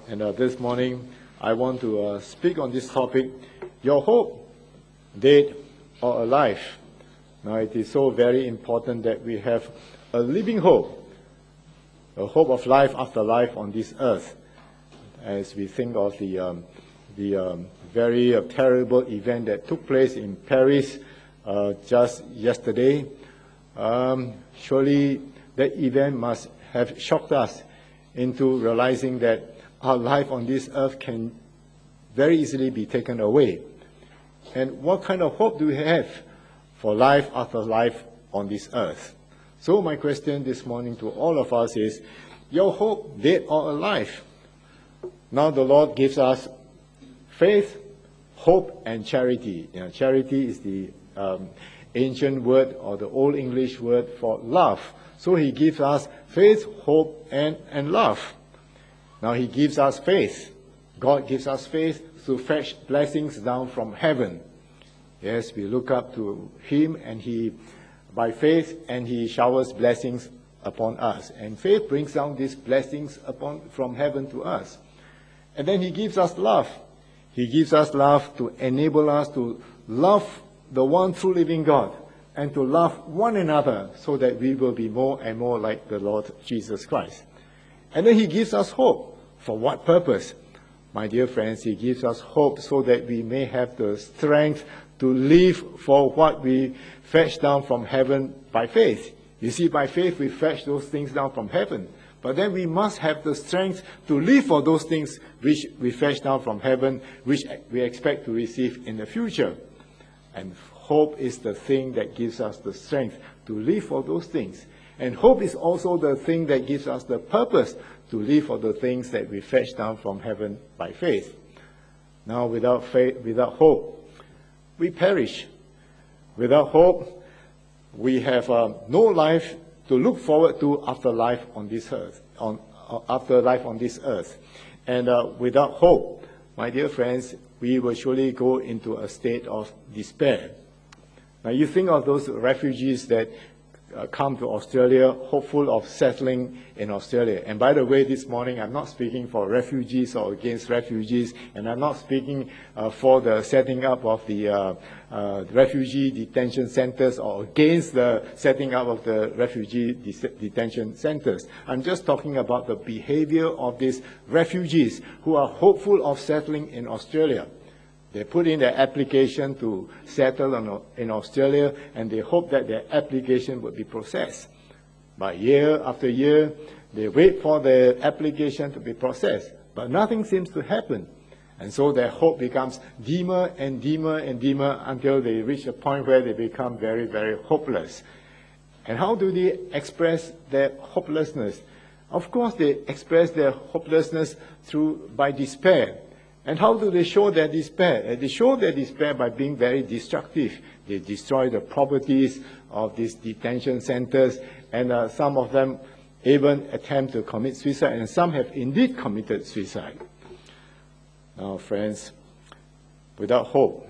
And this morning, I want to speak on this topic, your hope, dead or alive. Now, it is so very important that we have a living hope, a hope of life after life on this earth. As we think of the very terrible event that took place in Paris just yesterday, surely that event must have shocked us into realizing that our life on this earth can very easily be taken away. And what kind of hope do we have for life after life on this earth? So my question this morning to all of us is, your hope, dead or alive? Now the Lord gives us faith, hope, and charity. Charity is the ancient word or the Old English word for love. So He gives us faith, hope, and love. Now He gives us faith. God gives us faith to fetch blessings down from heaven. Yes, we look up to Him and He, by faith, and He showers blessings upon us. And faith brings down these blessings from heaven to us. And then He gives us love. He gives us love to enable us to love the one true living God and to love one another so that we will be more and more like the Lord Jesus Christ. And then He gives us hope. For what purpose? My dear friends, He gives us hope so that we may have the strength to live for what we fetch down from heaven by faith. You see, by faith we fetch those things down from heaven. But then we must have the strength to live for those things which we fetch down from heaven, which we expect to receive in the future. And hope is the thing that gives us the strength to live for those things. And hope is also the thing that gives us the purpose to live for the things that we fetch down from heaven by faith. Now, without faith, without hope, we perish. Without hope, we have no life to look forward to after life on this earth. After life on this earth, and without hope, my dear friends, we will surely go into a state of despair. Now, you think of those refugees that come to Australia, hopeful of settling in Australia. And by the way, this morning, I'm not speaking for refugees or against refugees, and I'm not speaking for the setting up of the refugee detention centers or against the setting up of the refugee detention centers. I'm just talking about the behavior of these refugees who are hopeful of settling in Australia. They put in their application to settle in Australia, and they hope that their application would be processed. But year after year, they wait for their application to be processed, but nothing seems to happen. And so their hope becomes dimmer and dimmer and dimmer until they reach a point where they become very, very hopeless. And how do they express their hopelessness? Of course, they express their hopelessness by despair. And how do they show their despair? They show their despair by being very destructive. They destroy the properties of these detention centers, and some of them even attempt to commit suicide, and some have indeed committed suicide. Now, friends, without hope,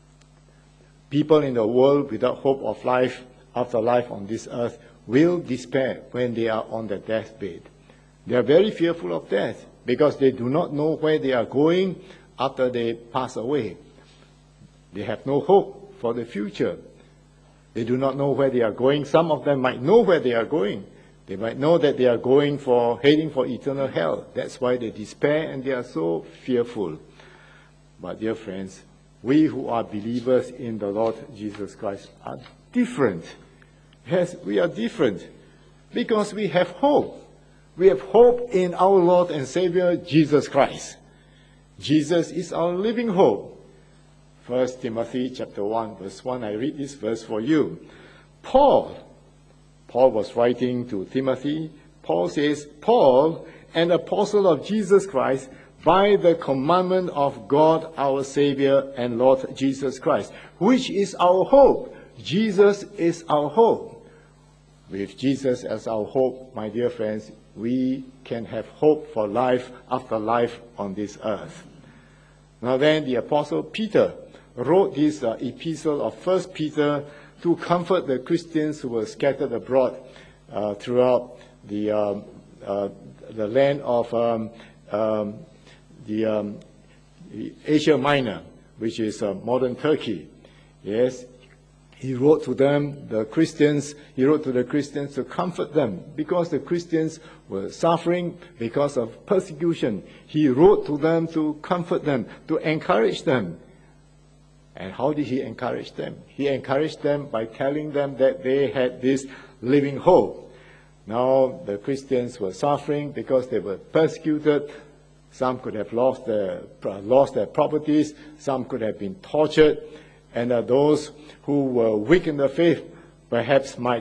people in the world without hope of life after life on this earth will despair when they are on their deathbed. They are very fearful of death, because they do not know where they are going after they pass away. They have no hope for the future. They do not know where they are going. Some of them might know where they are going. They might know that they are heading for eternal hell. That's why they despair and they are so fearful. But dear friends, we who are believers in the Lord Jesus Christ are different. Yes, we are different because we have hope. We have hope in our Lord and Savior, Jesus Christ. Jesus is our living hope. 1 Timothy chapter 1, verse 1, I read this verse for you. Paul was writing to Timothy. Paul says, Paul, an apostle of Jesus Christ, by the commandment of God our Savior and Lord Jesus Christ, which is our hope. Jesus is our hope. With Jesus as our hope, my dear friends, we can have hope for life after life on this earth. Now then, the Apostle Peter wrote this epistle of 1 Peter to comfort the Christians who were scattered abroad throughout the land of Asia Minor, which is modern Turkey. Yes, he wrote to them, the Christians, he wrote to the Christians to comfort them because the Christians were suffering because of persecution. He wrote to them to comfort them, to encourage them. And how did he encourage them? He encouraged them by telling them that they had this living hope. Now, the Christians were suffering because they were persecuted. Some could have lost their properties. Some could have been tortured. And those who were weak in the faith perhaps might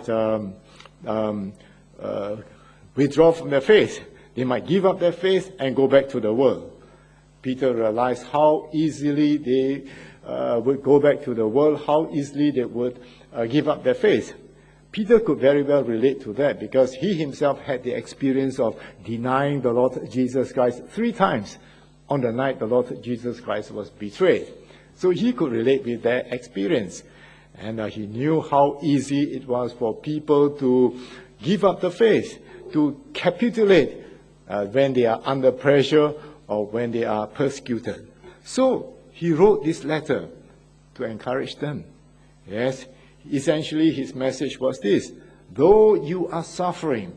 withdraw from their faith. They might give up their faith and go back to the world. Peter realized how easily they would go back to the world, how easily they would give up their faith. Peter could very well relate to that because he himself had the experience of denying the Lord Jesus Christ 3 times on the night the Lord Jesus Christ was betrayed. So he could relate with that experience. And he knew how easy it was for people to give up the faith, to capitulate when they are under pressure or when they are persecuted. So he wrote this letter to encourage them. Yes, essentially his message was this: though you are suffering,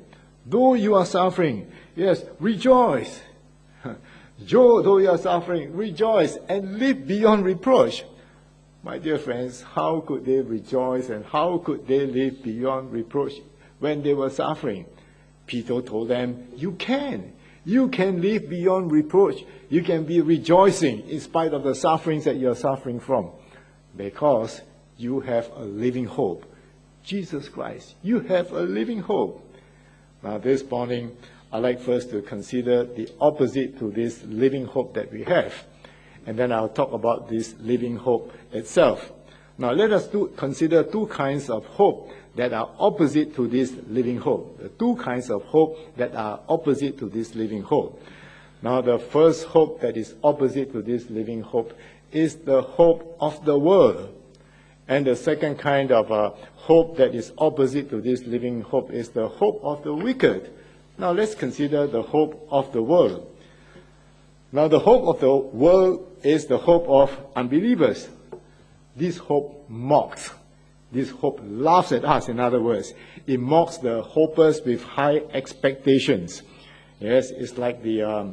yes, rejoice. Though you are suffering, rejoice and live beyond reproach. My dear friends, how could they rejoice and how could they live beyond reproach when they were suffering? Peter told them, you can. You can live beyond reproach. You can be rejoicing in spite of the sufferings that you are suffering from, because you have a living hope. Jesus Christ, you have a living hope. Now this morning, I'd like first to consider the opposite to this living hope that we have. And then I'll talk about this living hope itself. Now let us consider 2 kinds of hope that are opposite to this living hope. The 2 kinds of hope that are opposite to this living hope. Now the first hope that is opposite to this living hope is the hope of the world. And the second kind of hope that is opposite to this living hope is the hope of the wicked. Now let's consider the hope of the world. Now the hope of the world is the hope of unbelievers. This hope mocks. This hope laughs at us, in other words. It mocks the hopers with high expectations. Yes, it's like the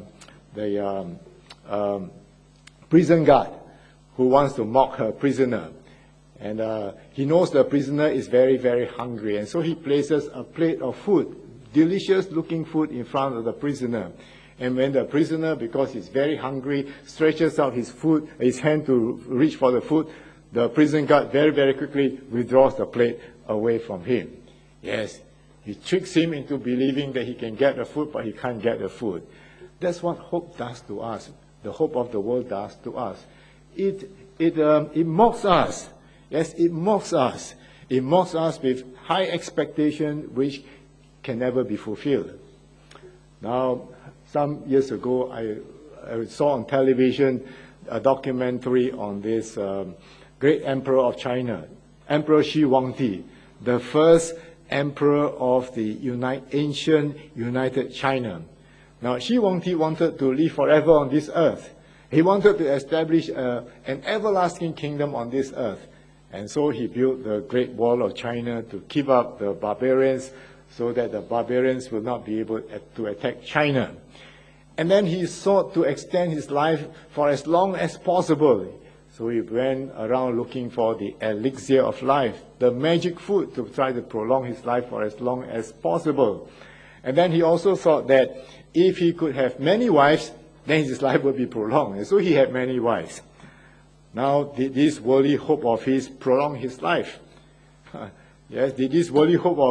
prison guard who wants to mock her prisoner. And he knows the prisoner is very, very hungry. And so he places a plate of food, delicious looking food, in front of the prisoner. And when the prisoner, because he's very hungry, stretches out his hand to reach for the food, the prison guard very, very quickly withdraws the plate away from him. Yes, he tricks him into believing that he can get the food, but he can't get the food. That's what hope does to us. The hope of the world does to us. It mocks us. Yes, it mocks us. It mocks us with high expectation which can never be fulfilled. Now, some years ago, I saw on television a documentary on this great emperor of China, Emperor Shi Huangdi, the first emperor of the ancient United China. Now, Shi Huangdi wanted to live forever on this earth. He wanted to establish an everlasting kingdom on this earth. And so he built the Great Wall of China to keep up the barbarians so that the barbarians will not be able to attack China. And then he sought to extend his life for as long as possible. So he went around looking for the elixir of life, the magic food, to try to prolong his life for as long as possible. And then he also thought that if he could have many wives, then his life would be prolonged. And so he had many wives. Now, did this worldly hope of his prolong his life? Yes, did this worldly hope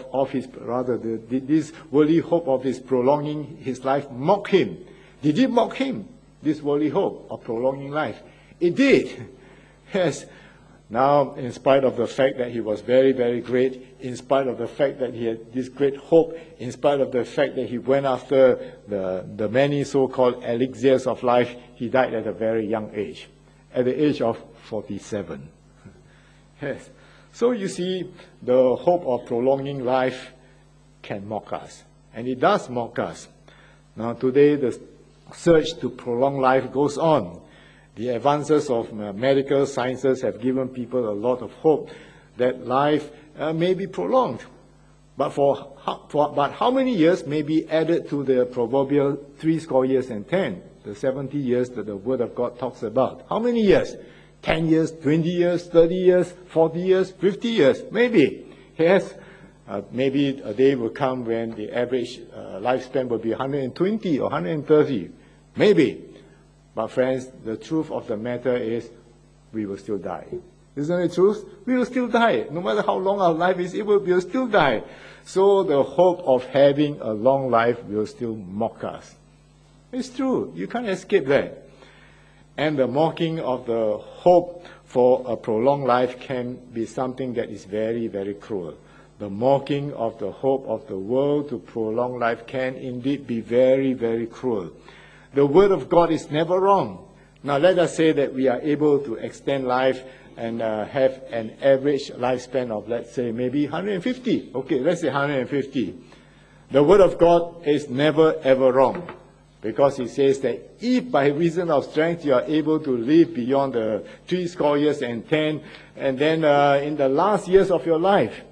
did this worldly hope of his prolonging his life mock him? Did it mock him, this worldly hope of prolonging life? It did. Yes. Now, in spite of the fact that he was very, very great, in spite of the fact that he had this great hope, in spite of the fact that he went after the many so-called elixirs of life, he died at a very young age, at the age of 47. Yes. So you see, the hope of prolonging life can mock us. And it does mock us. Now today, search to prolong life goes on. The advances of medical sciences have given people a lot of hope that life may be prolonged. But but how many years may be added to the proverbial 70 years and 10, the 70 years that the Word of God talks about? How many years? 10 years, 20 years, 30 years, 40 years, 50 years? Maybe. Yes. Maybe a day will come when the average lifespan will be 120 or 130. Maybe. But friends, the truth of the matter is we will still die. Isn't it true? We will still die. No matter how long our life is, we will still die. So the hope of having a long life will still mock us. It's true. You can't escape that. And the mocking of the hope for a prolonged life can be something that is very, very cruel. The mocking of the hope of the world to prolong life can indeed be very, very cruel. The Word of God is never wrong. Now let us say that we are able to extend life and have an average lifespan of, let's say, maybe 150. Okay, let's say 150. The Word of God is never, ever wrong. Because it says that if by reason of strength you are able to live beyond the 70 years and 10, and then in the last years of your life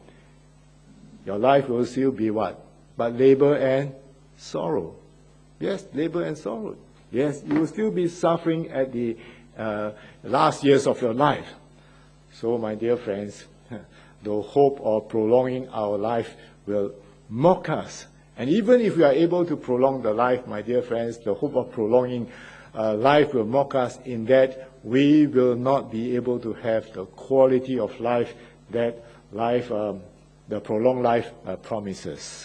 will still be what? But labor and sorrow. Yes, labor and sorrow. Yes, you will still be suffering at the last years of your life. So, my dear friends, the hope of prolonging our life will mock us. And even if we are able to prolong the life, my dear friends, the hope of prolonging life will mock us in that we will not be able to have the quality of life that the prolonged life promises.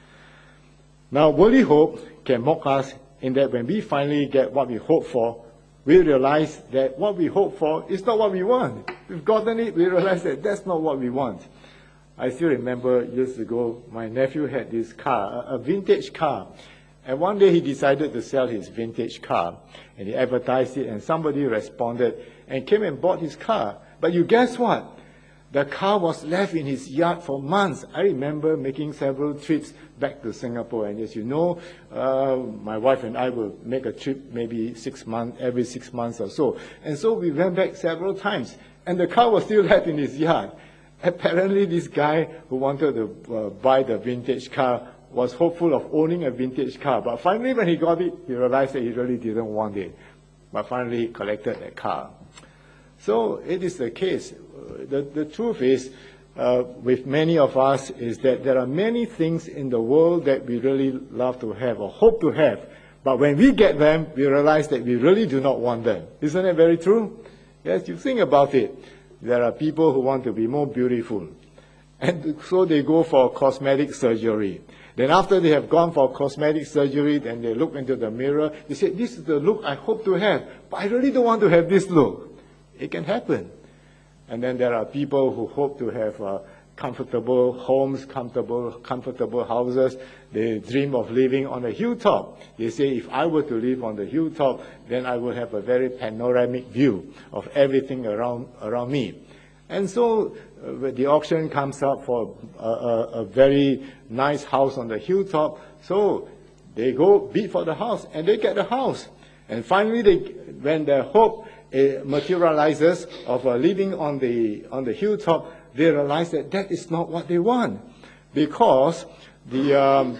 Now, worldly hope can mock us in that when we finally get what we hope for, we realize that what we hope for is not what we want. We've gotten it, we realize that that's not what we want. I still remember years ago, my nephew had this car, a vintage car. And one day he decided to sell his vintage car. And he advertised it, and somebody responded and came and bought his car. But you guess what? The car was left in his yard for months. I remember making several trips back to Singapore. And as you know, my wife and I will make a trip maybe every 6 months or so. And so we went back several times. And the car was still left in his yard. Apparently, this guy who wanted to buy the vintage car was hopeful of owning a vintage car. But finally, when he got it, he realized that he really didn't want it. But finally, he collected that car. So it is the case. The truth is, with many of us, is that there are many things in the world that we really love to have or hope to have. But when we get them, we realize that we really do not want them. Isn't it very true? Yes, you think about it. There are people who want to be more beautiful. And so they go for cosmetic surgery. Then after they have gone for cosmetic surgery, then they look into the mirror. They say, this is the look I hope to have. But I really don't want to have this look. It can happen. And then there are people who hope to have comfortable homes, comfortable houses. They dream of living on a hilltop. They say, if I were to live on the hilltop, then I would have a very panoramic view of everything around me. And so the auction comes up for a very nice house on the hilltop. So they go bid for the house, and they get the house. And finally, when their hope materializes of living on the hilltop, they realize that that is not what they want, because the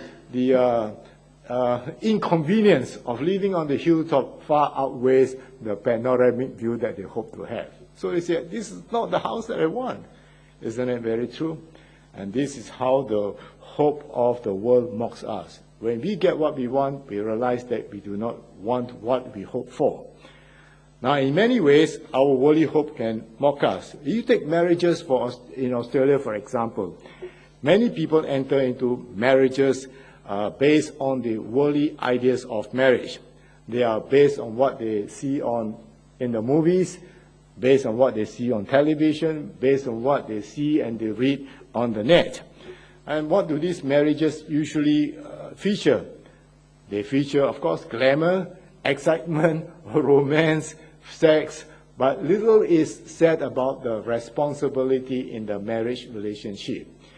inconvenience of living on the hilltop far outweighs the panoramic view that they hope to have. So they say, this is not the house that I want. Isn't it very true? And this is how the hope of the world mocks us. When we get what we want, we realize that we do not want what we hope for. Now, in many ways, our worldly hope can mock us. You take marriages in Australia, for example. Many people enter into marriages based on the worldly ideas of marriage. They are based on what they see in the movies, based on what they see on television, based on what they see and they read on the net. And what do these marriages usually feature? They feature, of course, glamour, excitement, romance, sex, but little is said about the responsibility in the marriage relationship.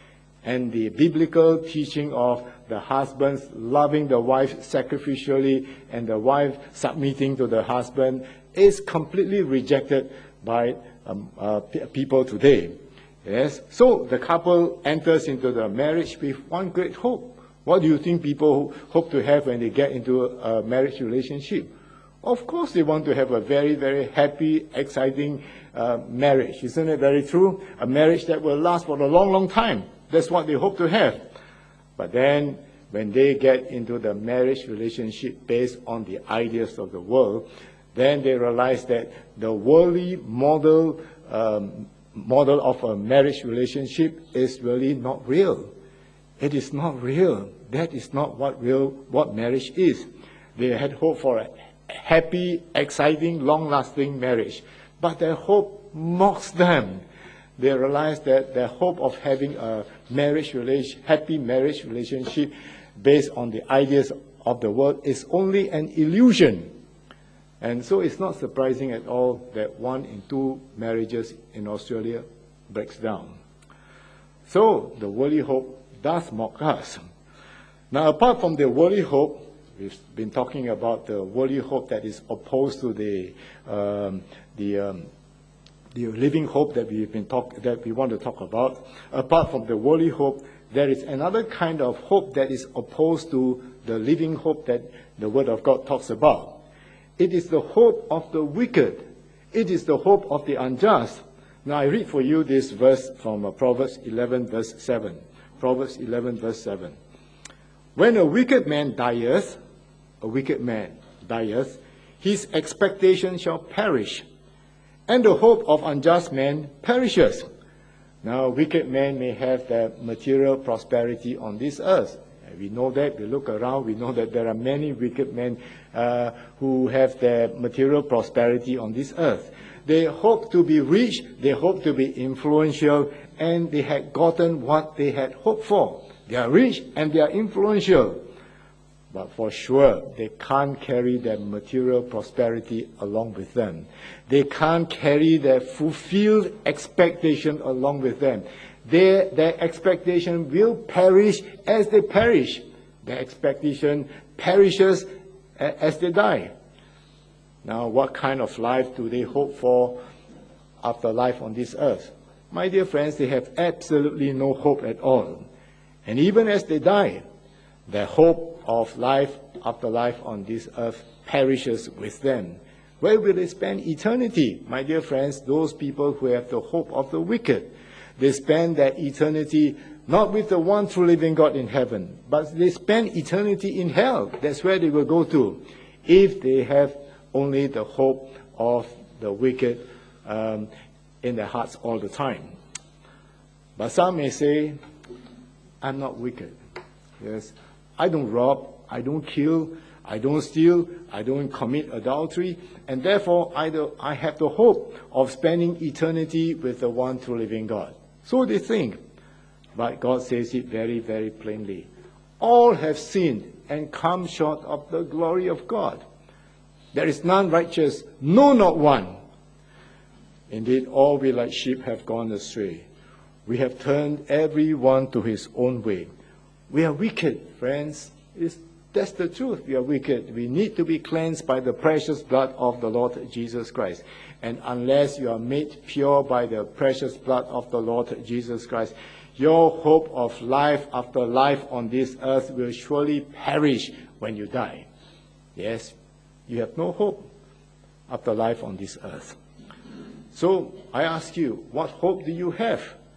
and the biblical teaching of the husbands loving the wife sacrificially and the wife submitting to the husband is completely rejected by people today. Yes, so the couple enters into the marriage with one great hope. What do you think people hope to have when they get into a marriage relationship? Of course, they want to have a very, very happy, exciting marriage. Isn't it very true? A marriage that will last for a long, long time. That's what they hope to have. But then, when they get into the marriage relationship based on the ideas of the world, then they realize that the worldly model of a marriage relationship is really not real. It is not real. That is not what marriage is. They had hoped for a happy, exciting, long-lasting marriage, but their hope mocks them. They realize that their hope of having a happy marriage relationship based on the ideas of the world is only an illusion. And so it's not surprising at all that 1 in 2 marriages in Australia breaks down. So the worldly hope does mock us. Now, apart from the worldly hope, we've been talking about the worldly hope that is opposed to the living hope that we want to talk about. Apart from the worldly hope, there is another kind of hope that is opposed to the living hope that the Word of God talks about. It is the hope of the wicked. It is the hope of the unjust. Now I read for you this verse from Proverbs 11 verse 7. Proverbs 11 verse 7. When a wicked man dieth, his expectation shall perish, and the hope of unjust man perishes. Now, wicked men may have their material prosperity on this earth. We know that. We look around. We know that there are many wicked men who have their material prosperity on this earth. They hope to be rich. They hope to be influential. And they had gotten what they had hoped for. They are rich and they are influential. But for sure, they can't carry their material prosperity along with them. They can't carry their fulfilled expectation along with them. Their expectation will perish as they perish. Their expectation perishes as they die. Now, what kind of life do they hope for after life on this earth? My dear friends, they have absolutely no hope at all. And even as they die, their hope of life after life on this earth perishes with them. Where will they spend eternity? My dear friends, those people who have the hope of the wicked, they spend their eternity not with the one true living God in heaven, but they spend eternity in hell. That's where they will go to, if they have only the hope of the wicked in their hearts all the time. But some may say, I'm not wicked. Yes, I don't rob, I don't kill, I don't steal, I don't commit adultery, and therefore I have the hope of spending eternity with the one true living God. So they think. But God says it very, very plainly. All have sinned and come short of the glory of God. There is none righteous, no, not one. Indeed, all we like sheep have gone astray. We have turned every one to his own way. We are wicked, friends. That's the truth. We are wicked. We need to be cleansed by the precious blood of the Lord Jesus Christ. And unless you are made pure by the precious blood of the Lord Jesus Christ, your hope of life after life on this earth will surely perish when you die. Yes, you have no hope after life on this earth. So I ask you, what hope do you have?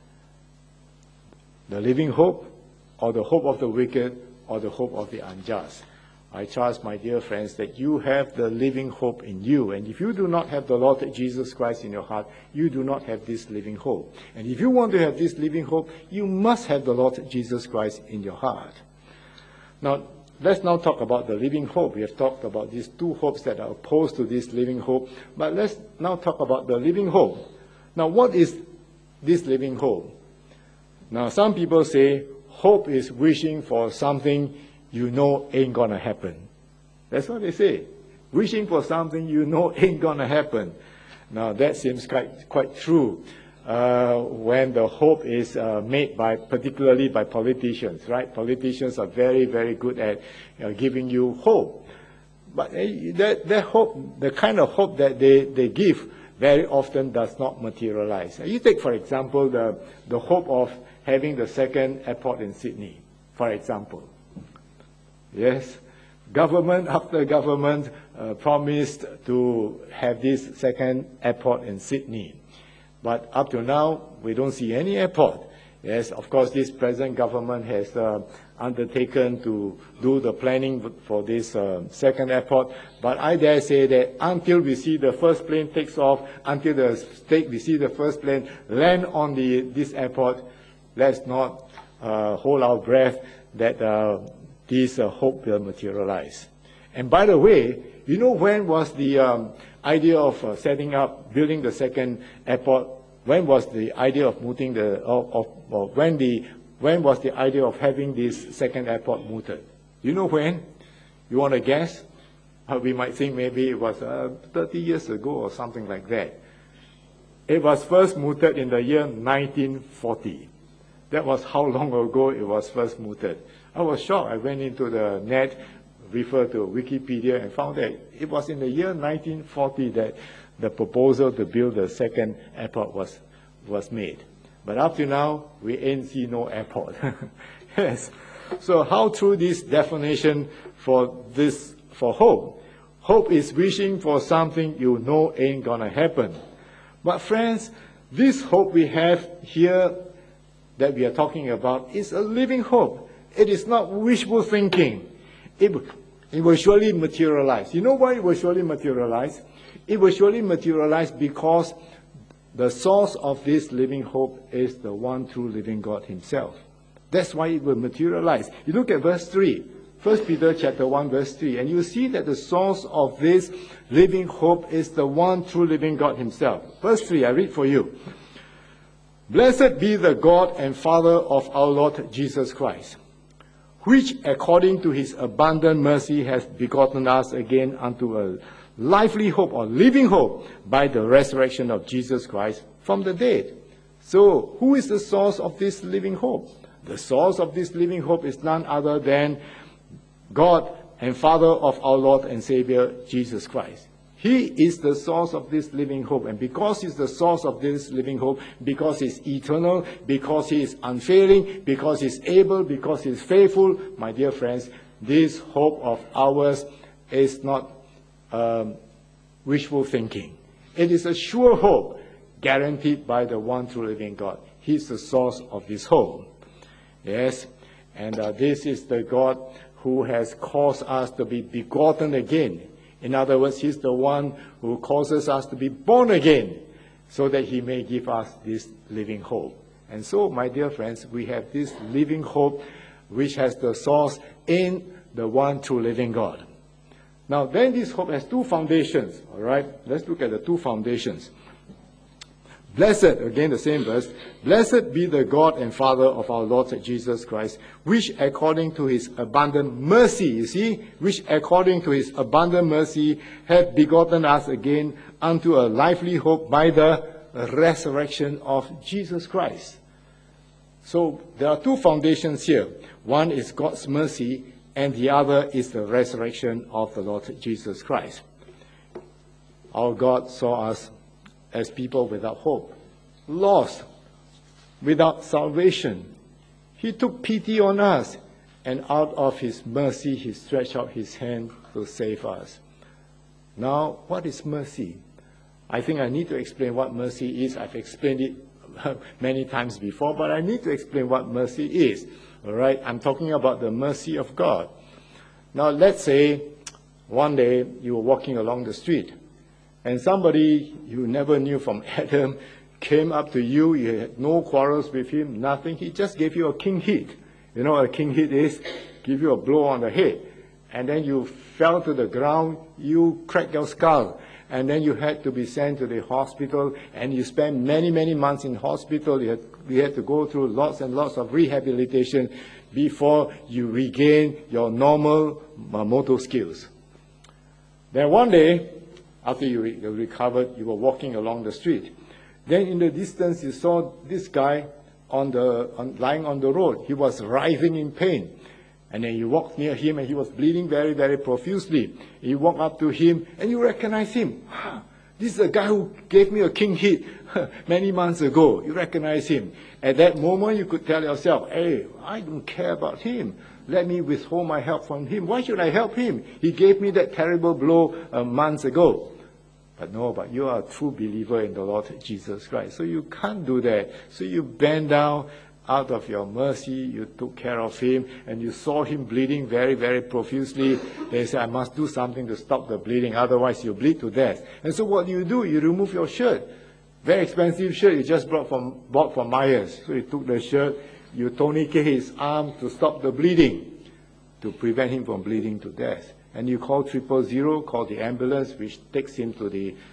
The living hope, or the hope of the wicked, or the hope of the unjust? I trust, my dear friends, that you have the living hope in you. And if you do not have the Lord Jesus Christ in your heart, you do not have this living hope. And if you want to have this living hope, you must have the Lord Jesus Christ in your heart. Now, let's now talk about the living hope. We have talked about these two hopes that are opposed to this living hope. But let's now talk about the living hope. Now, what is this living hope? Now, some people say hope is wishing for something you know ain't gonna happen. That's what they say. Wishing for something you know ain't gonna happen. Now, that seems quite true. when the hope is made particularly by politicians, right? Politicians are very, very good at giving you hope. But that hope, the kind of hope that they give, very often does not materialize. You take, for example, the hope of having the second airport in Sydney, for example. Yes, government after government promised to have this second airport in Sydney. But up to now, we don't see any airport. Yes, of course, this present government has undertaken to do the planning for this second airport. But I dare say that until we see the first plane takes off, until we see the first plane land on this airport, let's not hold our breath that this hope will materialize. And by the way, you know when was the idea of building the second airport? When was the idea of mooting when was the idea of having this second airport mooted? You know when? You want to guess? We might think maybe it was 30 years ago or something like that. It was first mooted in the year 1940. That was how long ago it was first mooted. I was shocked. I went into the net, referred to Wikipedia, and found that it was in the year 1940 that the proposal to build the second airport was made. But up to now, we ain't see no airport. Yes. So how through this definition for hope? Hope is wishing for something you know ain't gonna happen. But friends, this hope we have here that we are talking about is a living hope. It is not wishful thinking. It will surely materialize. You know why it will surely materialize? It will surely materialize because the source of this living hope is the one true living God himself. That's why it will materialize. You look at verse 3, 1 Peter chapter 1, verse 3, and you see that the source of this living hope is the one true living God himself. Verse 3, I read for you. Blessed be the God and Father of our Lord Jesus Christ, which according to his abundant mercy has begotten us again unto a lively hope or living hope by the resurrection of Jesus Christ from the dead. So, who is the source of this living hope? The source of this living hope is none other than God and Father of our Lord and Savior, Jesus Christ. He is the source of this living hope. And because he's the source of this living hope, because he's eternal, because he is unfailing, because he's able, because he's faithful, my dear friends, this hope of ours is not wishful thinking. It is a sure hope guaranteed by the one true living God. He's the source of this hope. Yes, and this is the God who has caused us to be begotten again. In other words, he's the one who causes us to be born again so that he may give us this living hope. And so, my dear friends, we have this living hope which has the source in the one true living God. Now, then this hope has two foundations, all right? Let's look at the two foundations. Blessed, again the same verse, blessed be the God and Father of our Lord Jesus Christ, which according to his abundant mercy, you see, which according to his abundant mercy hath begotten us again unto a lively hope by the resurrection of Jesus Christ. So there are two foundations here. One is God's mercy, and the other is the resurrection of the Lord Jesus Christ. Our God saw us as people without hope, lost, without salvation. He took pity on us, and out of his mercy, he stretched out his hand to save us. Now, what is mercy? I think I need to explain what mercy is. I've explained it many times before, but I need to explain what mercy is. All right, I'm talking about the mercy of God. Now, let's say one day you were walking along the street, and somebody you never knew from Adam came up to you. You had no quarrels with him, nothing. He just gave you a king hit. You know what a king hit is? Give you a blow on the head. And then you fell to the ground, you cracked your skull. And then you had to be sent to the hospital, and you spent many, many months in hospital. You had to go through lots and lots of rehabilitation before you regain your normal motor skills. Then one day, after you recovered, you were walking along the street. Then in the distance, you saw this guy lying on the road. He was writhing in pain. And then you walked near him, and he was bleeding very, very profusely. You walk up to him, and you recognize him. This is the guy who gave me a king hit many months ago. You recognize him. At that moment, you could tell yourself, hey, I don't care about him. Let me withhold my help from him. Why should I help him? He gave me that terrible blow months ago. But no, but you are a true believer in the Lord Jesus Christ. So you can't do that. So you bend down out of your mercy. You took care of him, and you saw him bleeding very, very profusely. They said, I must do something to stop the bleeding, otherwise you'll bleed to death. And so what do? You remove your shirt. Very expensive shirt you just bought from Myers. So you took the shirt, you tourniquet his arm to stop the bleeding, to prevent him from bleeding to death. And you call 000, call the ambulance, which took him to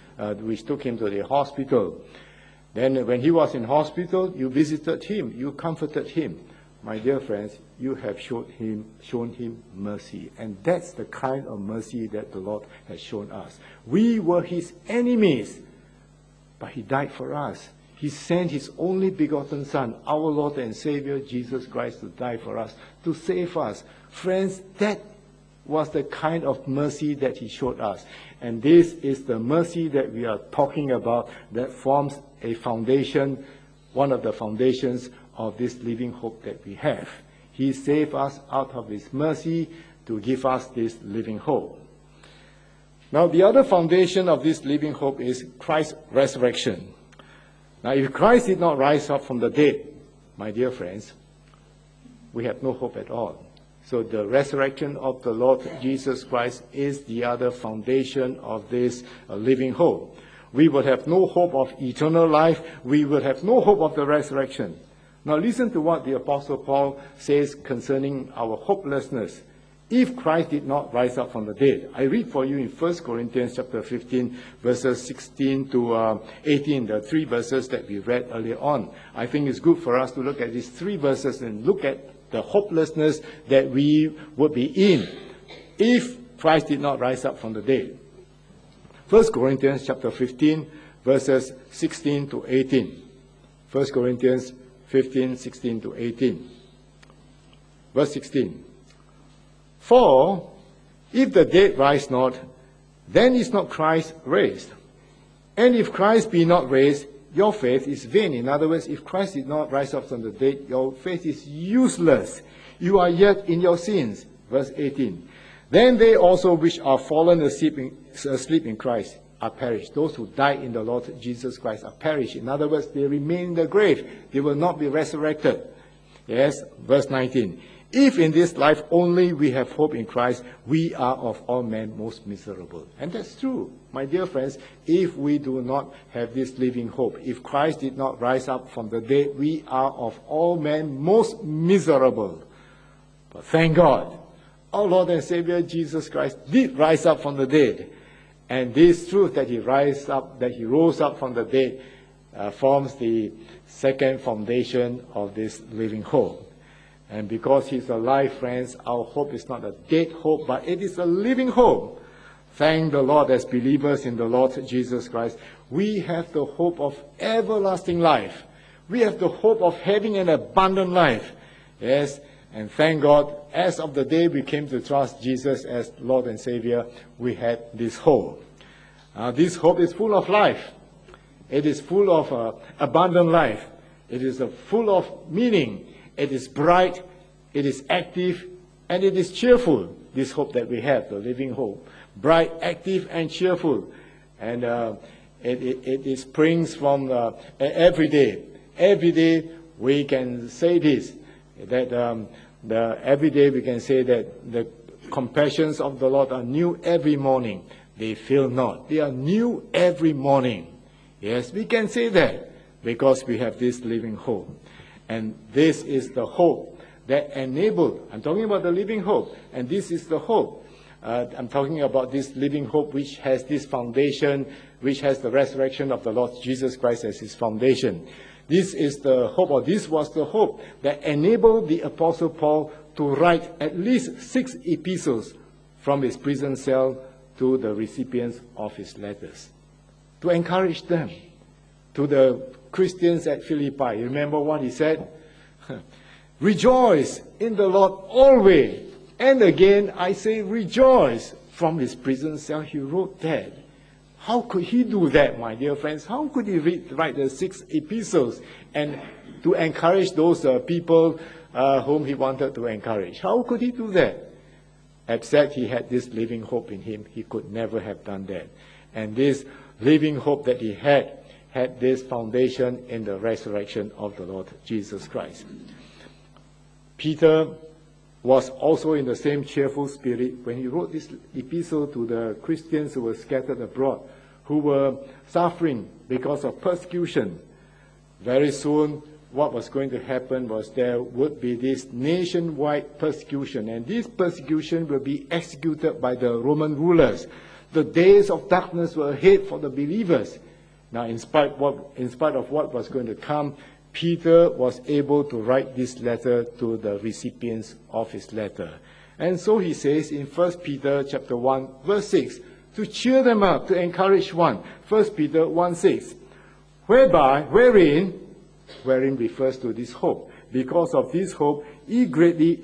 the hospital. Then when he was in hospital, you visited him, you comforted him. My dear friends, you have shown him mercy. And that's the kind of mercy that the Lord has shown us. We were his enemies, but he died for us. He sent his only begotten Son, our Lord and Savior, Jesus Christ, to die for us, to save us. Friends, that was the kind of mercy that he showed us. And this is the mercy that we are talking about that forms a foundation, one of the foundations of this living hope that we have. He saved us out of his mercy to give us this living hope. Now, the other foundation of this living hope is Christ's resurrection. Now, if Christ did not rise up from the dead, my dear friends, we have no hope at all. So the resurrection of the Lord Jesus Christ is the other foundation of this living hope. We would have no hope of eternal life. We would have no hope of the resurrection. Now listen to what the Apostle Paul says concerning our hopelessness. If Christ did not rise up from the dead. I read for you in 1 Corinthians chapter 15, verses 16 to 18, the three verses that we read earlier on. I think it's good for us to look at these three verses and look at the hopelessness that we would be in if Christ did not rise up from the dead. 1 Corinthians chapter 15, verses 16 to 18. 1 Corinthians 15, 16 to 18. Verse 16. For if the dead rise not, then is not Christ raised. And if Christ be not raised, your faith is vain. In other words, if Christ did not rise up from the dead, your faith is useless. You are yet in your sins. Verse 18. Then they also which are fallen asleep in Christ are perished. Those who die in the Lord Jesus Christ are perished. In other words, they remain in the grave. They will not be resurrected. Yes, verse 19. If in this life only we have hope in Christ, we are of all men most miserable. And that's true, my dear friends. If we do not have this living hope, if Christ did not rise up from the dead, we are of all men most miserable. But thank God, our Lord and Savior Jesus Christ did rise up from the dead. And this truth that he rose up from the dead forms the second foundation of this living hope. And because he's alive, friends, our hope is not a dead hope, but it is a living hope. Thank the Lord, as believers in the Lord Jesus Christ, we have the hope of everlasting life. We have the hope of having an abundant life. Yes, and thank God, as of the day we came to trust Jesus as Lord and Savior, we had this hope. This hope is full of life. It is full of abundant life. It is full of meaning. It is bright, it is active, and it is cheerful. This hope that we have, the living hope. Bright, active, and cheerful. And it springs from every day. Every day we can say this, that every day we can say that the compassions of the Lord are new every morning. They fail not. They are new every morning. Yes, we can say that because we have this living hope. And this is the hope that enabled, I'm talking about the living hope, and this is the hope. I'm talking about this living hope which has this foundation, which has the resurrection of the Lord Jesus Christ as its foundation. This is the hope, or this was the hope that enabled the Apostle Paul to write at least 6 epistles from his prison cell to the recipients of his letters, to encourage them, to the Christians at Philippi. You remember what he said? Rejoice in the Lord always. And again, I say rejoice. From his prison cell, he wrote that. How could he do that, my dear friends? How could he write the 6 epistles and to encourage those people whom he wanted to encourage? How could he do that? Except he had this living hope in him. He could never have done that. And this living hope that he had this foundation in the resurrection of the Lord Jesus Christ. Peter was also in the same cheerful spirit when he wrote this epistle to the Christians who were scattered abroad, who were suffering because of persecution. Very soon, what was going to happen was there would be this nationwide persecution, and this persecution will be executed by the Roman rulers. The days of darkness were ahead for the believers. Now, in spite of what was going to come, Peter was able to write this letter to the recipients of his letter. And so he says in 1 Peter chapter 1, verse 6, to cheer them up, to encourage one. 1 Peter 1:6, wherein refers to this hope. Because of this hope, you greatly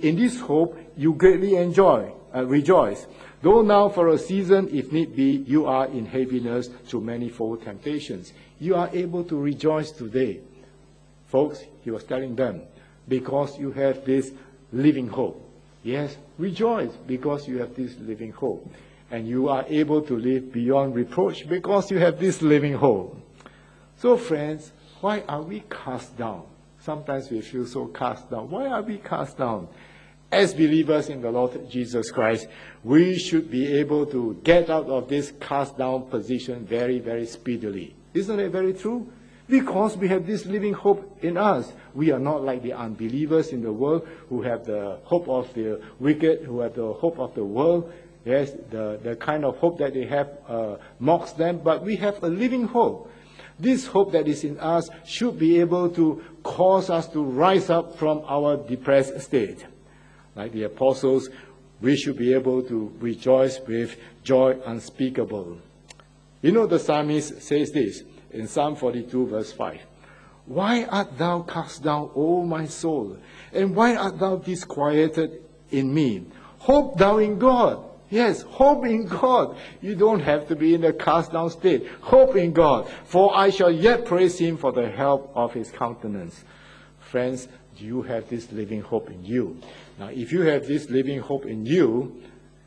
rejoice. Though now for a season, if need be, you are in heaviness through manifold temptations. You are able to rejoice today. Folks, he was telling them, because you have this living hope. Yes, rejoice because you have this living hope. And you are able to live beyond reproach because you have this living hope. So friends, why are we cast down? Sometimes we feel so cast down. Why are we cast down? As believers in the Lord Jesus Christ, we should be able to get out of this cast down position very, very speedily. Isn't it very true? Because we have this living hope in us. We are not like the unbelievers in the world who have the hope of the wicked, who have the hope of the world. Yes, the kind of hope that they have mocks them, but we have a living hope. This hope that is in us should be able to cause us to rise up from our depressed state. Like the apostles, we should be able to rejoice with joy unspeakable. You know, the psalmist says this in Psalm 42, verse 5. Why art thou cast down, O my soul? And why art thou disquieted in me? Hope thou in God. Yes, hope in God. You don't have to be in a cast down state. Hope in God. For I shall yet praise him for the help of his countenance. Friends, do you have this living hope in you? Now, if you have this living hope in you,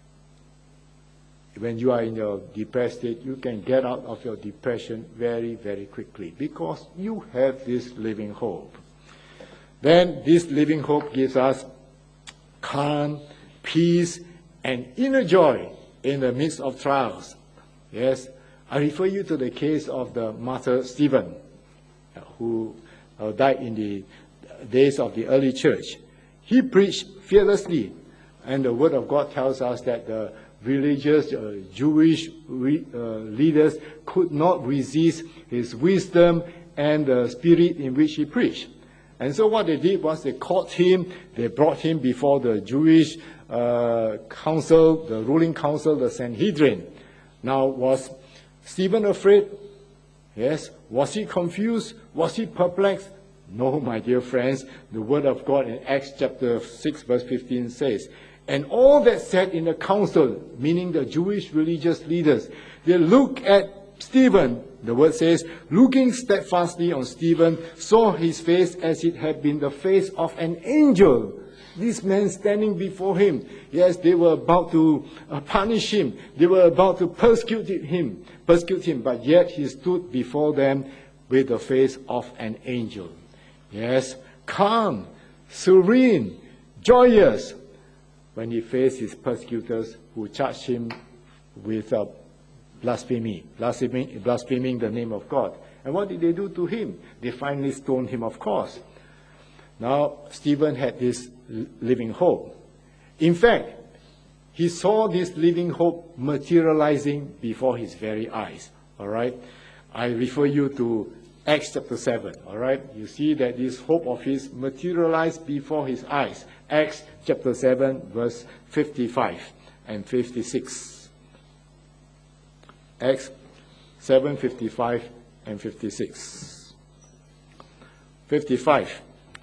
when you are in your depressed state, you can get out of your depression very, very quickly because you have this living hope. Then this living hope gives us calm, peace, and inner joy in the midst of trials. Yes, I refer you to the case of the martyr Stephen, who died in the days of the early church. He preached fearlessly, and the Word of God tells us that the religious Jewish leaders could not resist his wisdom and the spirit in which he preached. And so what they did was they caught him, they brought him before the Jewish council, the ruling council, the Sanhedrin. Now, was Stephen afraid? Yes. Was he confused? Was he perplexed? No, my dear friends. The Word of God in Acts chapter 6, verse 15 says, and all that sat in the council, meaning the Jewish religious leaders, they looked at Stephen. The word says, looking steadfastly on Stephen, saw his face as it had been the face of an angel. This man standing before him. Yes, they were about to punish him. They were about to persecute him, but yet he stood before them with the face of an angel. Yes, calm, serene, joyous, when he faced his persecutors who charged him with blaspheming the name of God. And what did they do to him? They finally stoned him, of course. Now, Stephen had this living hope. In fact, he saw this living hope materializing before his very eyes. All right? I refer you to Acts chapter 7. All right? You see that this hope of his materialized before his eyes. Acts chapter 7, verse 55 and 56. Acts 7:55 and 56. 55.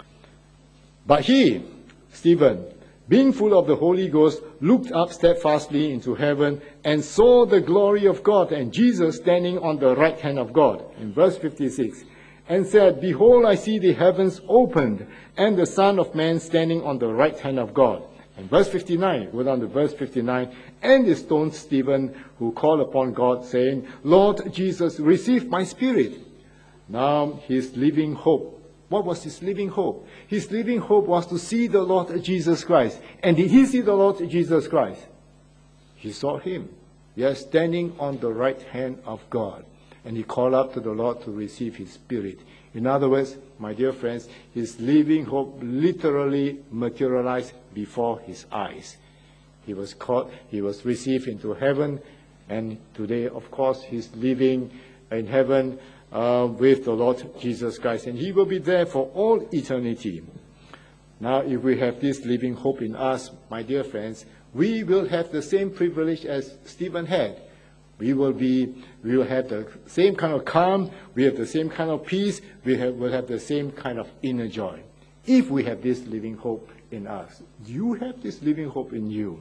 But he, Stephen, being full of the Holy Ghost, looked up steadfastly into heaven and saw the glory of God and Jesus standing on the right hand of God. In verse 56. And said, Behold, I see the heavens opened, and the Son of Man standing on the right hand of God. And verse 59, go down to verse 59, and they stoned Stephen, who called upon God, saying, Lord Jesus, receive my spirit. Now his living hope. What was his living hope? His living hope was to see the Lord Jesus Christ. And did he see the Lord Jesus Christ? He saw him. Yes, standing on the right hand of God. And he called up to the Lord to receive his spirit. In other words, my dear friends, his living hope literally materialized before his eyes. He was caught, he was received into heaven, and today, of course, he's living in heaven with the Lord Jesus Christ, and he will be there for all eternity. Now, if we have this living hope in us, my dear friends, we will have the same privilege as Stephen had. We will have the same kind of calm, we have the same kind of peace, will have the same kind of inner joy. If we have this living hope in us. You have this living hope in you.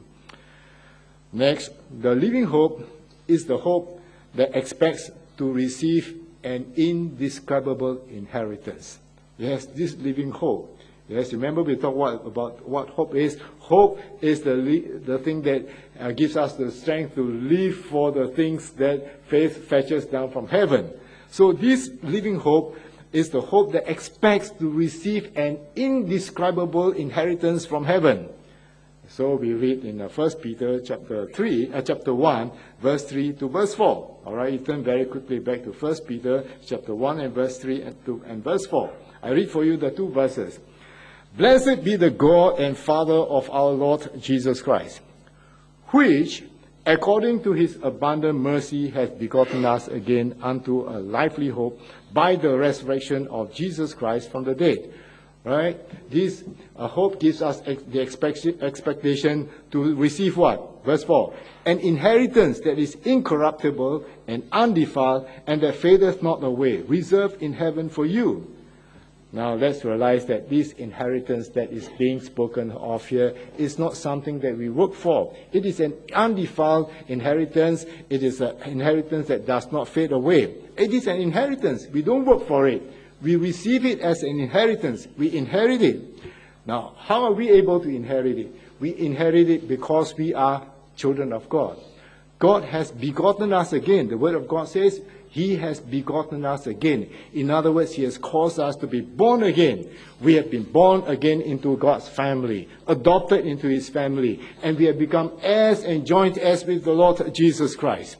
Next, the living hope is the hope that expects to receive an indescribable inheritance. Yes, this living hope. Yes, remember we talked about what hope is. Hope is the thing that gives us the strength to live for the things that faith fetches down from heaven. So this living hope is the hope that expects to receive an indescribable inheritance from heaven. So we read in 1 Peter chapter 1, verse 3 to verse 4. All right, you turn very quickly back to 1 Peter chapter 1 and verse 3 and verse 4. I read for you the two verses. Blessed be the God and Father of our Lord Jesus Christ, which, according to his abundant mercy, has begotten us again unto a lively hope by the resurrection of Jesus Christ from the dead. Right? This hope gives us the expectation to receive what? Verse 4. An inheritance that is incorruptible and undefiled, and that fadeth not away, reserved in heaven for you. Now let's realize that this inheritance that is being spoken of here is not something that we work for. It is an undefiled inheritance. It is an inheritance that does not fade away. It is an inheritance. We don't work for it. We receive it as an inheritance. We inherit it. Now, how are we able to inherit it? We inherit it because we are children of God. God has begotten us again. The Word of God says, He has begotten us again. In other words, He has caused us to be born again. We have been born again into God's family, adopted into His family, and we have become heirs and joint heirs with the Lord Jesus Christ.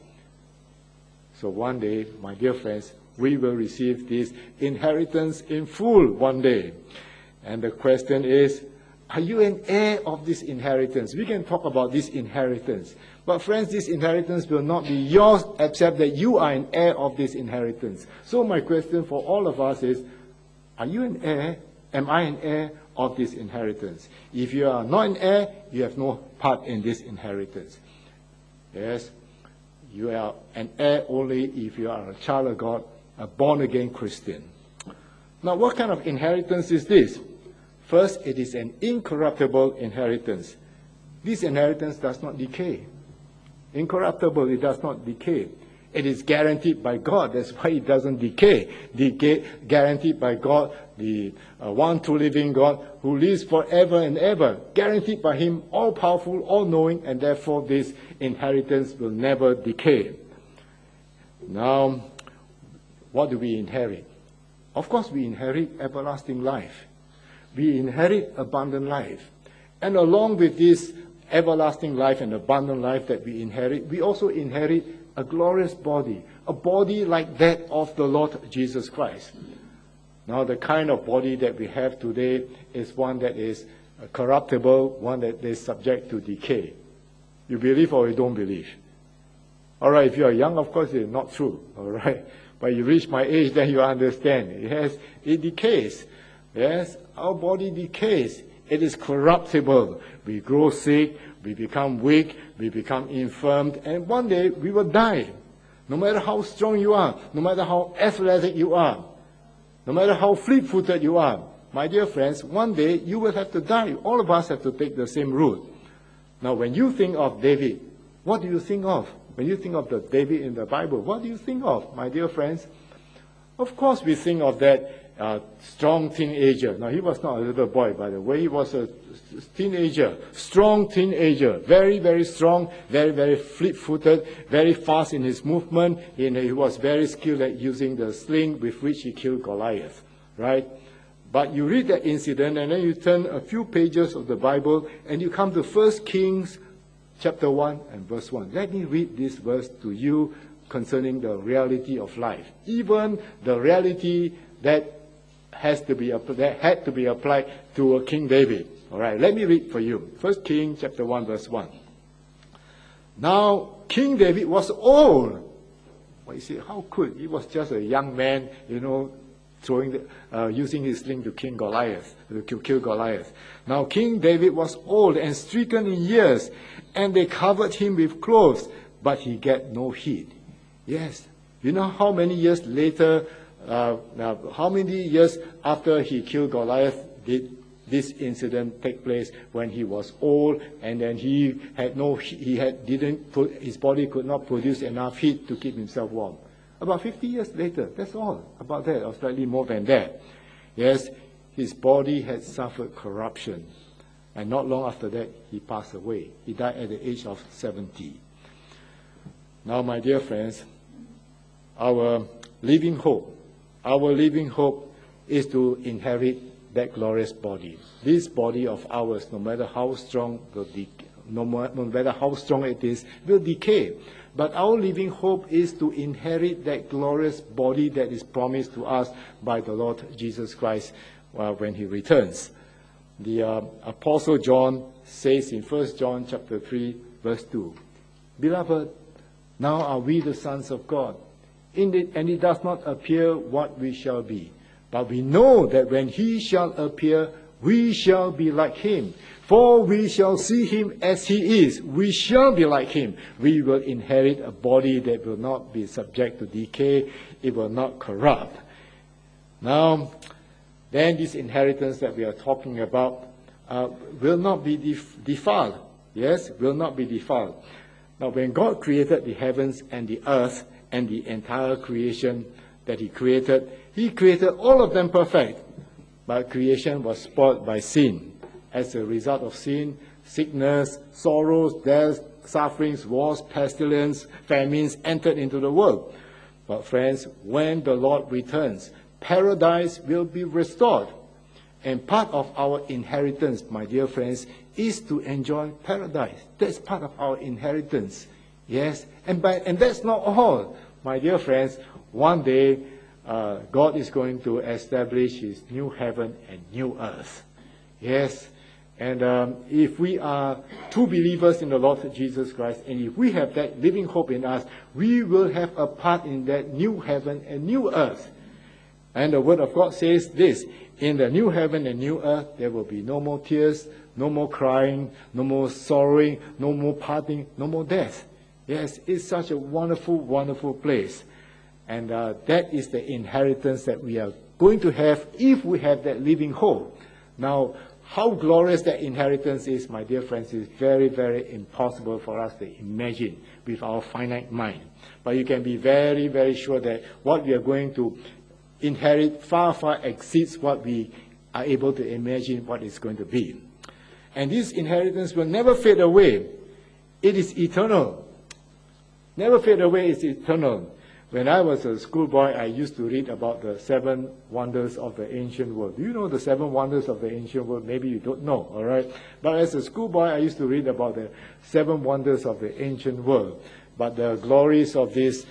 So one day, my dear friends, we will receive this inheritance in full one day. And the question is, are you an heir of this inheritance? We can talk about this inheritance. But friends, this inheritance will not be yours except that you are an heir of this inheritance. So my question for all of us is, are you an heir? Am I an heir of this inheritance? If you are not an heir, you have no part in this inheritance. Yes, you are an heir only if you are a child of God, a born-again Christian. Now, what kind of inheritance is this? First, it is an incorruptible inheritance. This inheritance does not decay. Incorruptible, it does not decay. It is guaranteed by God. That's why it doesn't decay. Guaranteed by God, the one true living God who lives forever and ever. Guaranteed by Him, all-powerful, all-knowing, and therefore this inheritance will never decay. Now, what do we inherit? Of course, we inherit everlasting life. We inherit abundant life. And along with this everlasting life and abundant life that we inherit, we also inherit a glorious body, a body like that of the Lord Jesus Christ. Now, the kind of body that we have today is one that is corruptible, one that is subject to decay. You believe or you don't believe? All right, if you are young, of course, it's not true. All right, but you reach my age, then you understand. It decays. Yes, our body decays. It is corruptible. We grow sick, we become weak, we become infirmed, and one day we will die. No matter how strong you are, no matter how athletic you are, no matter how fleet-footed you are, my dear friends, one day you will have to die. All of us have to take the same route. Now, when you think of David, what do you think of? When you think of the David in the Bible, what do you think of, my dear friends? Of course, we think of that strong teenager. Now, he was not a little boy, by the way. He was a teenager, strong teenager, very, very strong, very, very fleet-footed, very fast in his movement, and he was very skilled at using the sling with which he killed Goliath, right? But you read that incident, and then you turn a few pages of the Bible, and you come to 1 Kings chapter 1 and verse 1. Let me read this verse to you concerning the reality of life. Even the reality that had to be applied to King David. All right, let me read for you. 1 Kings chapter 1 verse 1. Now, King David was old. Well, you see, how could? He was just a young man, using his sling to kill Goliath. Now King David was old and stricken in years, and they covered him with clothes, but he got no heed. Yes, you know how many years later, how many years after he killed Goliath did this incident take place? When he was old, and then his body could not produce enough heat to keep himself warm. About 50 years later, that's all about that, or slightly more than that. Yes, his body had suffered corruption. And not long after that, he passed away. He died at the age of 70. Now, my dear friends, our living hope is to inherit that glorious body. This body of ours, no matter how strong it is, will decay. But our living hope is to inherit that glorious body that is promised to us by the Lord Jesus Christ when he returns. The Apostle John says in 1 John chapter 3, verse 2, Beloved, now are we the sons of God, and it does not appear what we shall be. But we know that when he shall appear, we shall be like him. For we shall see him as he is. We shall be like him. We will inherit a body that will not be subject to decay. It will not corrupt. Now, then this inheritance that we are talking about will not be defiled. Yes, will not be defiled. Now, when God created the heavens and the earth and the entire creation that he created all of them perfect. But creation was spoiled by sin. As a result of sin, sickness, sorrows, death, sufferings, wars, pestilence, famines entered into the world. But friends, when the Lord returns, paradise will be restored. And part of our inheritance, my dear friends, is to enjoy paradise. That's part of our inheritance. Yes, and that's not all. My dear friends, one day God is going to establish his new heaven and new earth. Yes, and if we are true believers in the Lord Jesus Christ, and if we have that living hope in us, we will have a part in that new heaven and new earth. And the Word of God says this, in the new heaven and new earth, there will be no more tears, no more crying, no more sorrowing, no more parting, no more death. Yes, it's such a wonderful, wonderful place. And that is the inheritance that we are going to have if we have that living hope. Now, how glorious that inheritance is, my dear friends, is very, very impossible for us to imagine with our finite mind. But you can be very, very sure that what we are going to inherit far, far exceeds what we are able to imagine what it's going to be. And this inheritance will never fade away. It is eternal. Never fade away, it's eternal. When I was a schoolboy, I used to read about the 7 wonders of the ancient world. Do you know the 7 wonders of the ancient world? Maybe you don't know, all right? But as a schoolboy, I used to read about the 7 wonders of the ancient world. But the glories of these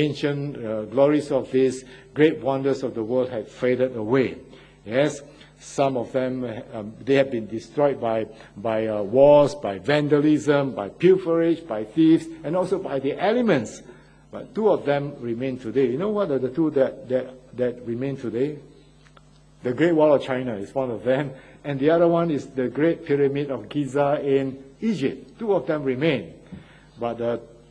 great wonders of the world had faded away. Yes, some of them, they have been destroyed by wars, by vandalism, by pilferage, by thieves, and also by the elements. But 2 of them remain today. You know what are the 2 that remain today? The Great Wall of China is one of them, and the other one is the Great Pyramid of Giza in Egypt. 2 of them remain. But the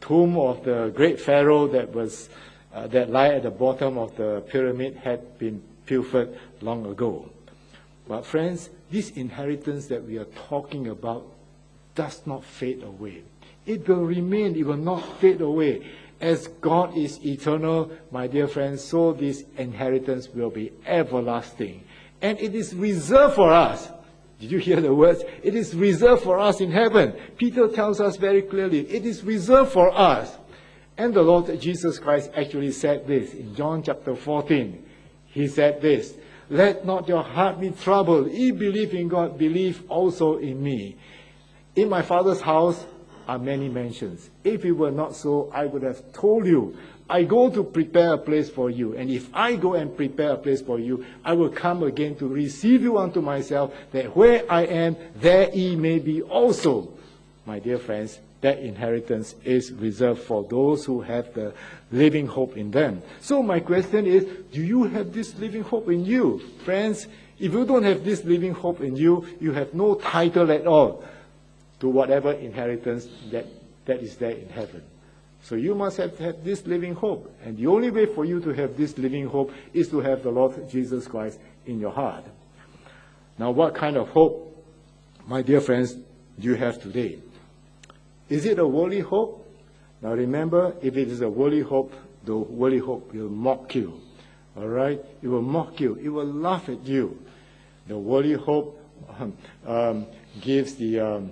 tomb of the great Pharaoh that lie at the bottom of the pyramid had been pilfered long ago. But friends, this inheritance that we are talking about does not fade away. It will remain, it will not fade away. As God is eternal, my dear friends, so this inheritance will be everlasting. And it is reserved for us. Did you hear the words? It is reserved for us in heaven. Peter tells us very clearly, it is reserved for us. And the Lord Jesus Christ actually said this in John chapter 14. He said this, "Let not your heart be troubled. Ye believe in God, believe also in me. In my Father's house are many mansions. If it were not so, I would have told you. I go to prepare a place for you. And if I go and prepare a place for you, I will come again to receive you unto myself, that where I am, there ye may be also." My dear friends, that inheritance is reserved for those who have the living hope in them. So my question is, do you have this living hope in you? Friends, if you don't have this living hope in you, you have no title at all to whatever inheritance that is there in heaven. So you must have this living hope. And the only way for you to have this living hope is to have the Lord Jesus Christ in your heart. Now, what kind of hope, my dear friends, do you have today? Is it a worldly hope? Now remember, if it is a worldly hope, the worldly hope will mock you. All right? It will mock you. It will laugh at you. The worldly hope gives the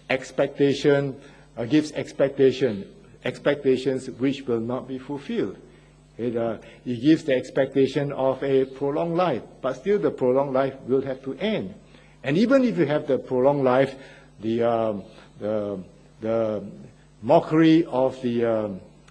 expectations which will not be fulfilled. It gives the expectation of a prolonged life, but still the prolonged life will have to end. And even if you have the prolonged life, the mockery of the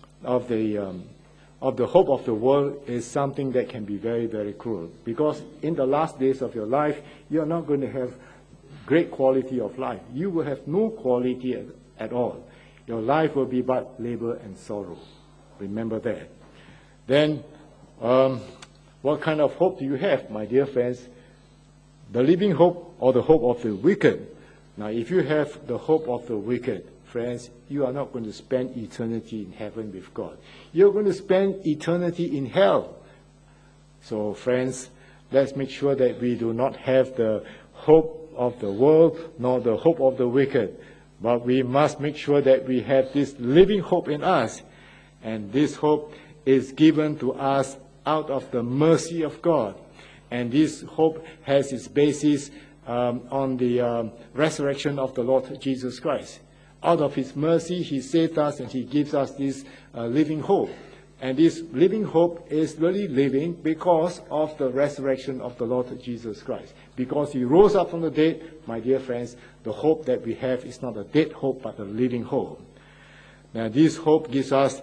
hope of the world is something that can be very, very cruel. Because in the last days of your life, you are not going to have great quality of life. You will have no quality at all. Your life will be but labor and sorrow. Remember that. Then, what kind of hope do you have, my dear friends? The living hope or the hope of the wicked? Now, if you have the hope of the wicked, friends, you are not going to spend eternity in heaven with God. You're going to spend eternity in hell. So, friends, let's make sure that we do not have the hope of the world nor the hope of the wicked. But we must make sure that we have this living hope in us. And this hope is given to us out of the mercy of God. And this hope has its basis on the resurrection of the Lord Jesus Christ. Out of His mercy, He saved us and He gives us this living hope. And this living hope is really living because of the resurrection of the Lord Jesus Christ. Because He rose up from the dead, my dear friends, the hope that we have is not a dead hope, but a living hope. Now, this hope gives us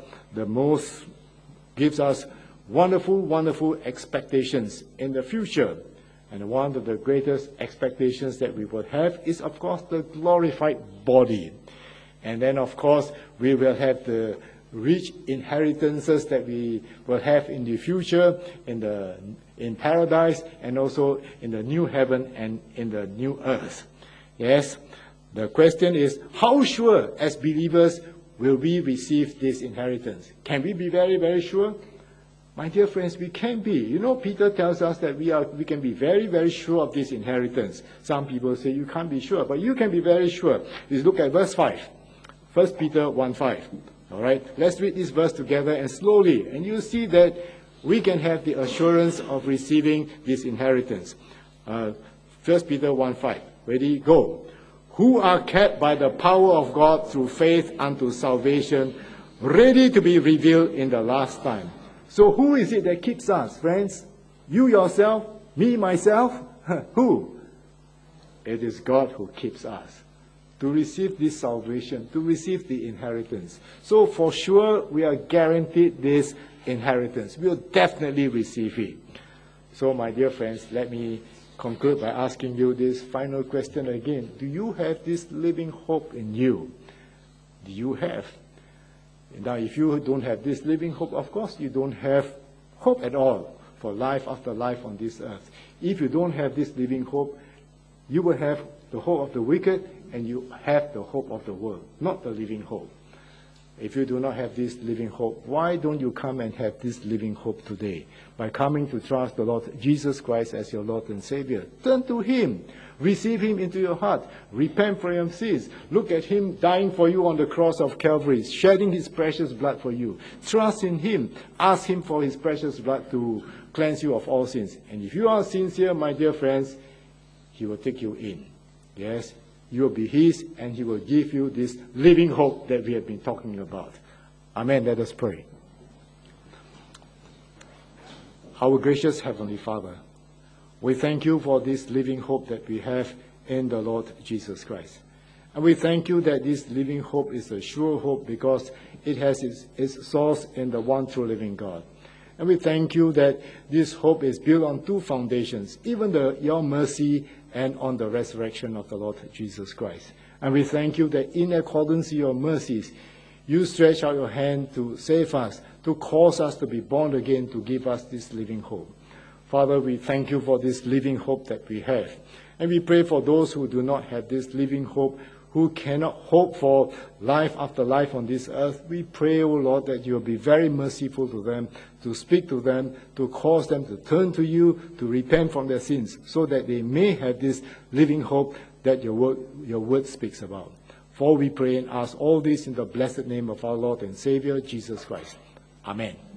wonderful, wonderful expectations in the future. And one of the greatest expectations that we will have is, of course, the glorified body. And then, of course, we will have the rich inheritances that we will have in the future, in paradise, and also in the new heaven and in the new earth. Yes, the question is, how sure as believers will we receive this inheritance? Can we be very, very sure? My dear friends, we can be. You know, Peter tells us that we can be very, very sure of this inheritance. Some people say you can't be sure, but you can be very sure. Let's look at verse 5. 1 Peter 1:5. All right, let's read this verse together and slowly, and you'll see that we can have the assurance of receiving this inheritance. 1 Peter 1:5. Ready? Go. Who are kept by the power of God through faith unto salvation, ready to be revealed in the last time. So who is it that keeps us, friends? You yourself? Me, myself? Who? It is God who keeps us to receive this salvation, to receive the inheritance. So for sure, we are guaranteed this inheritance. We'll definitely receive it. So my dear friends, let me conclude by asking you this final question again. Do you have this living hope in you? Do you have? Now, if you don't have this living hope, of course, you don't have hope at all for life after life on this earth. If you don't have this living hope, you will have the hope of the wicked, and you have the hope of the world, not the living hope. If you do not have this living hope, why don't you come and have this living hope today? By coming to trust the Lord Jesus Christ as your Lord and Savior. Turn to Him. Receive Him into your heart. Repent for your sins. Look at Him dying for you on the cross of Calvary, shedding His precious blood for you. Trust in Him. Ask Him for His precious blood to cleanse you of all sins. And if you are sincere, my dear friends, He will take you in. Yes, you will be His, and He will give you this living hope that we have been talking about. Amen. Let us pray. Our gracious Heavenly Father, we thank you for this living hope that we have in the Lord Jesus Christ. And we thank you that this living hope is a sure hope because it has its source in the one true living God. And we thank you that this hope is built on two foundations, even your mercy and on the resurrection of the Lord Jesus Christ. And we thank you that in accordance to your mercies, you stretch out your hand to save us, to cause us to be born again, to give us this living hope. Father, we thank you for this living hope that we have. And we pray for those who do not have this living hope, who cannot hope for life after life on this earth. We pray, O Lord, that you will be very merciful to them, to speak to them, to cause them to turn to you, to repent from their sins, so that they may have this living hope that your word speaks about. For we pray and ask all this in the blessed name of our Lord and Savior, Jesus Christ. Amen.